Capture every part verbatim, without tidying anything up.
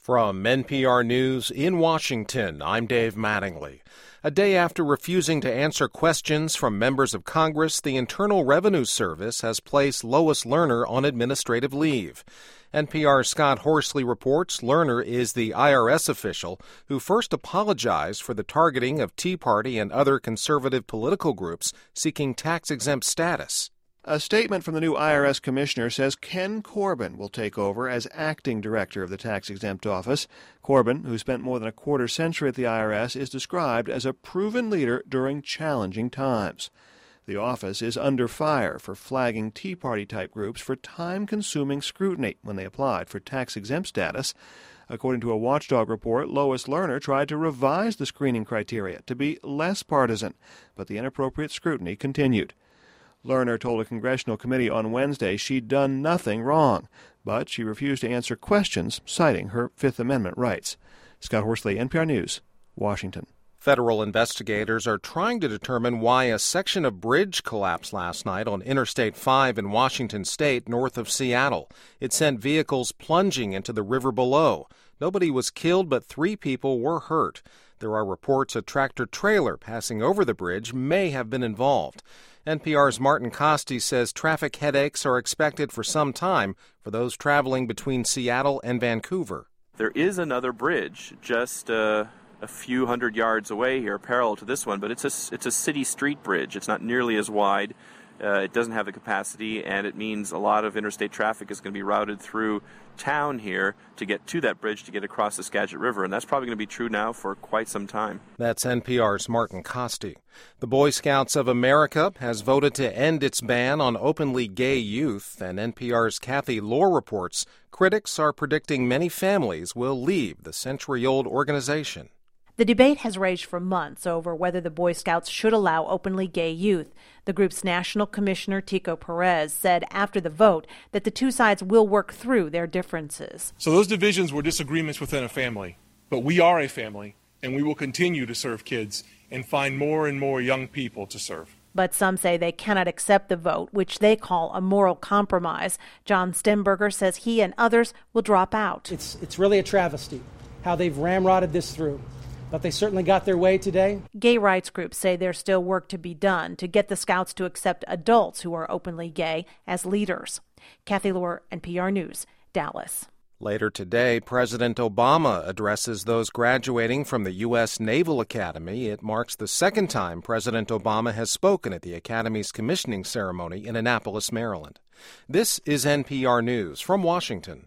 From N P R News in Washington, I'm Dave Mattingly. A day after refusing to answer questions from members of Congress, the Internal Revenue Service has placed Lois Lerner on administrative leave. N P R's Scott Horsley reports Lerner is the I R S official who first apologized for the targeting of Tea Party and other conservative political groups seeking tax-exempt status. A statement from the new I R S commissioner says Ken Corbin will take over as acting director of the tax-exempt office. Corbin, who spent more than a quarter century at the I R S, is described as a proven leader during challenging times. The office is under fire for flagging Tea Party-type groups for time-consuming scrutiny when they applied for tax-exempt status. According to a watchdog report, Lois Lerner tried to revise the screening criteria to be less partisan, but the inappropriate scrutiny continued. Lerner told a congressional committee on Wednesday she'd done nothing wrong, but she refused to answer questions, citing her Fifth Amendment rights. Scott Horsley, N P R News, Washington. Federal investigators are trying to determine why a section of bridge collapsed last night on Interstate five in Washington state north of Seattle. It sent vehicles plunging into the river below. Nobody was killed, but three people were hurt. There are reports a tractor-trailer passing over the bridge may have been involved. N P R's Martin Costi says traffic headaches are expected for some time for those traveling between Seattle and Vancouver. There is another bridge just uh, a few hundred yards away here, parallel to this one, but it's a, it's a city street bridge. It's not nearly as wide. Uh, it doesn't have the capacity, and it means a lot of interstate traffic is going to be routed through town here to get to that bridge to get across the Skagit River, and that's probably going to be true now for quite some time. That's N P R's Martin Costi. The Boy Scouts of America has voted to end its ban on openly gay youth, and N P R's Kathy Lohr reports critics are predicting many families will leave the century-old organization. The debate has raged for months over whether the Boy Scouts should allow openly gay youth. The group's national commissioner, Tico Perez, said after the vote that the two sides will work through their differences. So those divisions were disagreements within a family, but we are a family, and we will continue to serve kids and find more and more young people to serve. But some say they cannot accept the vote, which they call a moral compromise. John Stemberger says he and others will drop out. It's, it's really a travesty how they've ramrodded this through. But they certainly got their way today. Gay rights groups say there's still work to be done to get the Scouts to accept adults who are openly gay as leaders. Kathy Lohr, N P R News, Dallas. Later today, President Obama addresses those graduating from the U S Naval Academy. It marks the second time President Obama has spoken at the Academy's commissioning ceremony in Annapolis, Maryland. This is N P R News from Washington.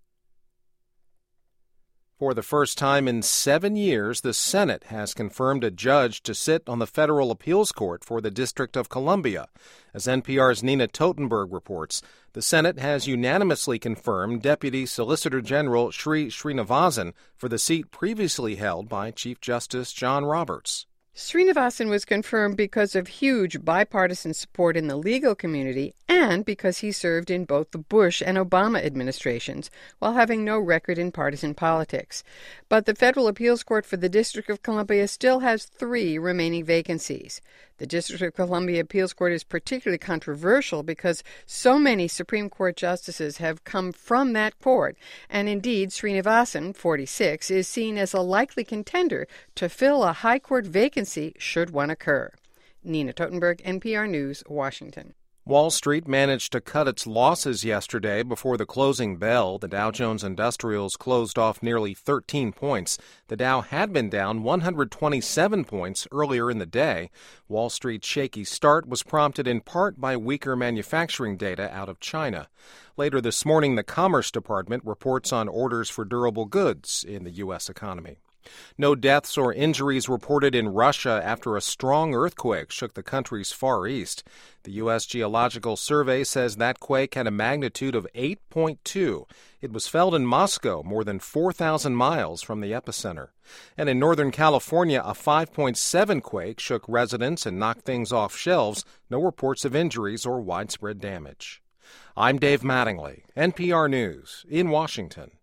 For the first time in seven years, the Senate has confirmed a judge to sit on the Federal Appeals Court for the District of Columbia. As N P R's Nina Totenberg reports, the Senate has unanimously confirmed Deputy Solicitor General Sri Srinivasan for the seat previously held by Chief Justice John Roberts. Srinivasan was confirmed because of huge bipartisan support in the legal community and because he served in both the Bush and Obama administrations while having no record in partisan politics. But the Federal Appeals Court for the District of Columbia still has three remaining vacancies. The District of Columbia Appeals Court is particularly controversial because so many Supreme Court justices have come from that court, and indeed Srinivasan, forty-six, is seen as a likely contender to fill a high court vacancy should one occur. Nina Totenberg, N P R News, Washington. Wall Street managed to cut its losses yesterday before the closing bell. The Dow Jones Industrials closed off nearly thirteen points. The Dow had been down one hundred twenty-seven points earlier in the day. Wall Street's shaky start was prompted in part by weaker manufacturing data out of China. Later this morning, the Commerce Department reports on orders for durable goods in the U S economy. No deaths or injuries reported in Russia after a strong earthquake shook the country's far east. The U S Geological Survey says that quake had a magnitude of eight point two. It was felt in Moscow, more than four thousand miles from the epicenter. And in Northern California, a five point seven quake shook residents and knocked things off shelves. No reports of injuries or widespread damage. I'm Dave Mattingly, N P R News, in Washington.